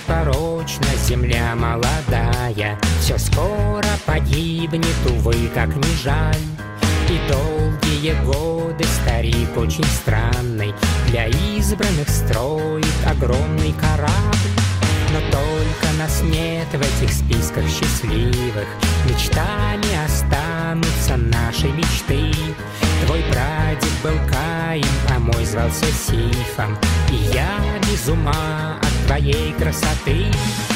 непорочна земля молодая, все скоро погибнет, увы, как ни жаль. И долгие годы старик очень странный для избранных строит огромный корабль. Но только нас нет в этих списках счастливых, мечтами останутся наши мечты. Твой прадед был Каин, а мой звался Сифом, и я без ума от твоей красоты.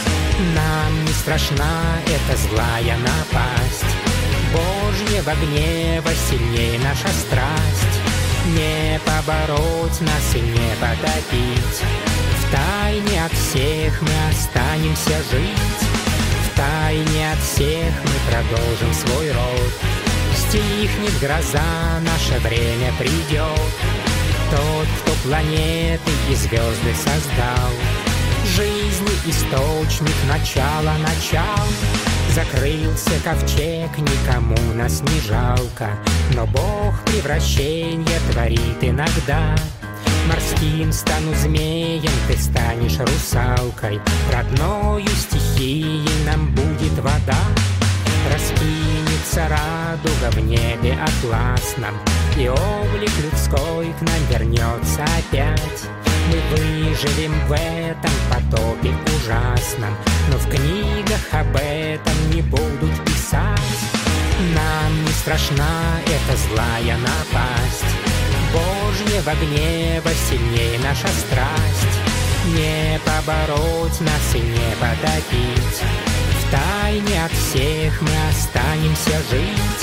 Нам не страшна эта злая напасть, Божьего гнева сильнее наша страсть. Не побороть нас и не потопить, втайне от всех мы останемся жить. Втайне от всех мы продолжим свой род. Стихнет гроза, наше время придет. Тот, кто планеты и звезды создал, жизни источник, начало начал. Закрылся ковчег, никому нас не жалко, но Бог превращение творит иногда. Морским стану змеем, ты станешь русалкой, родною стихией нам будет вода. Раскинется радуга в небе атласном, и облик людской к нам вернется опять. Мы выживем в этом потопе ужасном, но в книгах об этом не будут писать. Нам не страшна эта злая напасть, Божьего гнева сильнее наша страсть. Не побороть нас и не потопить, втайне от всех мы останемся жить.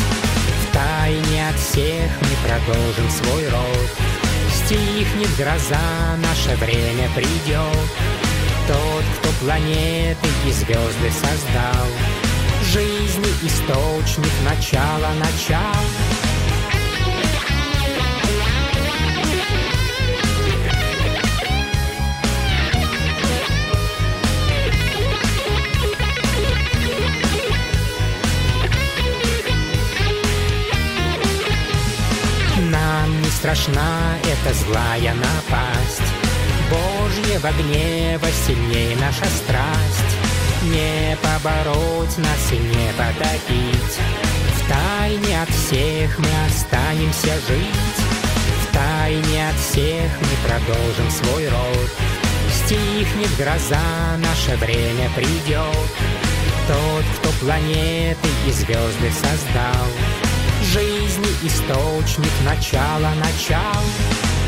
Втайне от всех мы продолжим свой род. Стихнет гроза, наше время придет. Тот, кто планеты и звезды создал, жизни источник, начало начал. Нам не страшна эта злая напасть, Божьего гнева сильнее наша страсть. Не побороть нас и не потопить, втайне от всех мы останемся жить. Втайне от всех мы продолжим свой род. Стихнет гроза, наше время придет. Тот, кто планеты и звезды создал, жизни источник, начало начал.